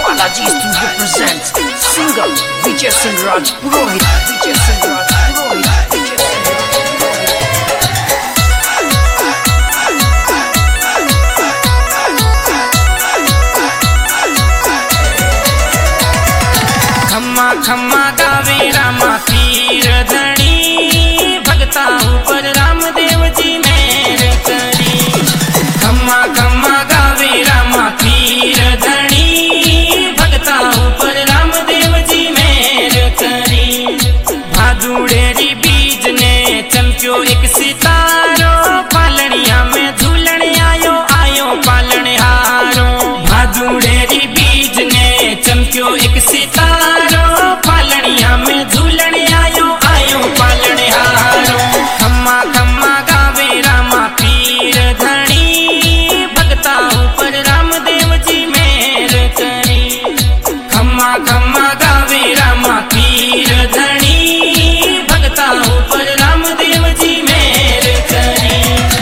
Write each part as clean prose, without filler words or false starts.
Balaji Studio presents singer Vijay Singh Raj Purohit. Vijay Singh Raj Purohit. Vijay Singh Raj खम्मा खम्मा गावे रामा पीर धनी भगता ऊपर रामदेव जी मेर करी। खम्मा खम्मा गावे रामा पीर धनी भगता ऊपर रामदेव जी मेर करी। भादुड़ेरी बीज ने चमक्यो एक सितारो पालनिया में झूलन आयो आयो पालन हारो। भादुड़ेरी बीज ने चमक्यो एक सितारो पालनिया में झूलन आयो आयो पालन हारो। खम्मा खम्मा गावे रामा पीर धनी भगता ऊपर रामदेव जी मेर करी। खम्मा खम्मा गावे रामा पीर धनी भगता ऊपर रामदेव जी मेर करी।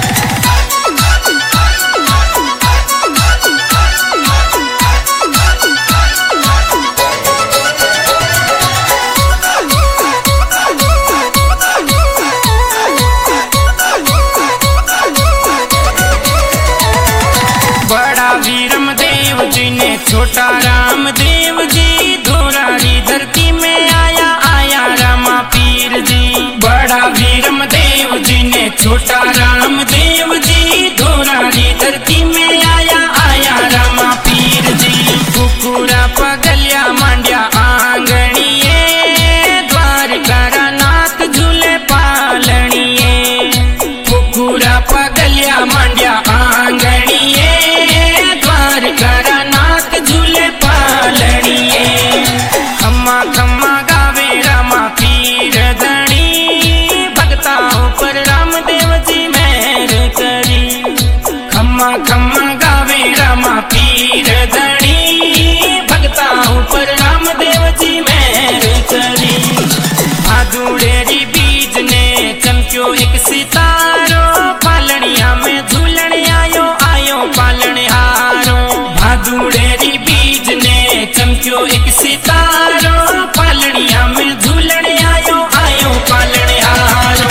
बड़ा वीरम देव जी ने छोटा रामदेव जी धोरारी धरती में आया आया रामा पीर जी। बड़ा वीरम देव जी ने छोटा रामदेव जी धोरारी धरती में आया आया रामा पीर जी। कुकुरा पगलिया मांड्या आंगणिए द्वारकारा नाथ झूले पालनिए। कुकुरा पगलिया मांड्या आंगणिए द्वारकारा नाथ झूले पालनिए। खम्मा खम्मा गावे रामा पीर धनी भगता ऊपर रामदेव जी मेर करी। खम्मा खम्मा गावे रामा पीर धनी भगता ऊपर रामदेव जी मेर करी। भादुड़ेरी बीज ने चमक्यो एक सितारो पालनिया में झूलन आयो आयो पालन हारो। भादुड़ेरी बीज ने चमक्यो एक सितारो पालनिया में झूलन आयो आयो पालन हारो।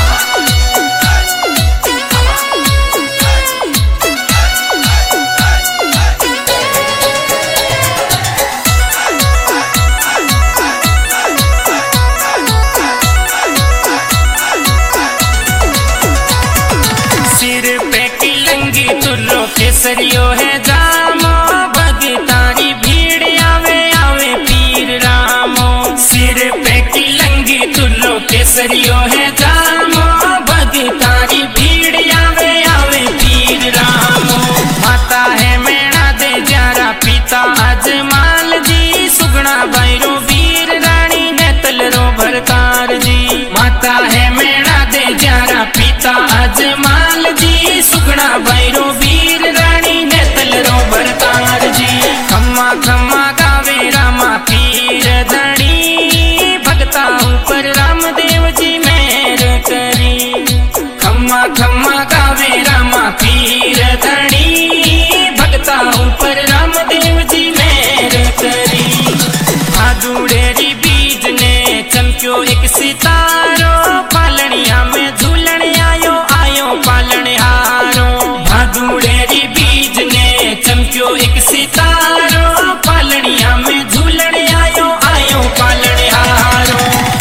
सिर पे किलंगी तुर्रो केसरियो है जामो भगतारी भीड़ आवे आवे पीर रामो। सिर पे किलंगी तुर्रो केसरियो है जामो भगतारी भीड़ आवे आवे पीर रामो। माता है मेणा दे जारा पिता अजमाल जी सुगना भैरो वीर रानी नेतलरो भरतार जी। माता है मेणा दे जारा पिता अजमाल जी सुगना भैरो वीर रानी नेतलरो भरतार जी। खम्मा खम्मा गावे रामा पीर धनी भगता ऊपर रामदेव जी मेर करी। खम्मा खम्मा गावे रामा पीर धनी भगता ऊपर रामदेव जी मेर करी। भादुड़ेरी बीज ने चमक्यो एक सितारो पालनिया में झूलन आयो आयो पालन हारो। भादुड़ेरी बीज ने चमक्यो एक सितारो पालनिया में झूलन आयो आयो पालन हारो।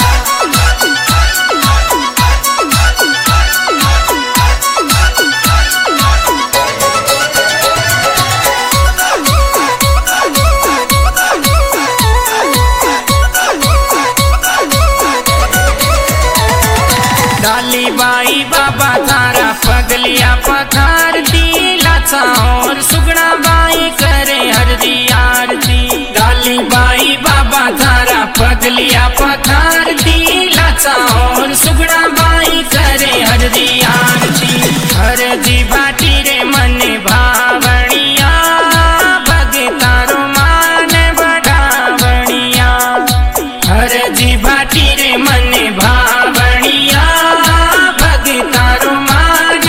डाली बाई बाबा थारा पगलिया पखारती लाचा और सुगना बाई करे हरदी आरती। डाली बाई बाबा थारा पगलिया पखारती लाचा और सुगना बाई करे हरदी आरती। हरदी भाटी रे मन भावनिया भगतारो मान बढ़ावनिया। हरदी भाटी रे मन भावनिया भगतारो मान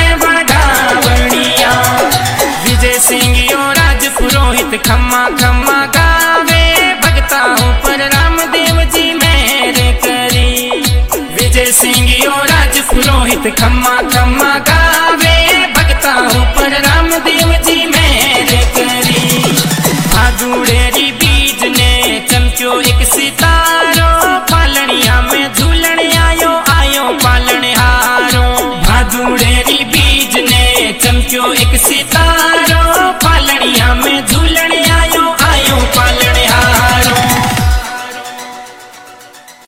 बढ़ावनिया। विजय सिंह यो राज पुरोहित खम्मा खम्मा गा पुरोहित खम्मा खम्मा गावे, भगता ऊपर रामदेव जी मेहर करी। भादुड़ेरी बीज ने चमक्यो एक सितारो, पालनिया में झूलन आयो आयो पालन हारो। भादुड़ेरी बीज ने चमक्यो एक सितारो,